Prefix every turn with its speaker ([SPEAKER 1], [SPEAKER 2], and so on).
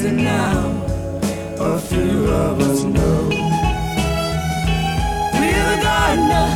[SPEAKER 1] rising now, a few of us know. We're the gardener,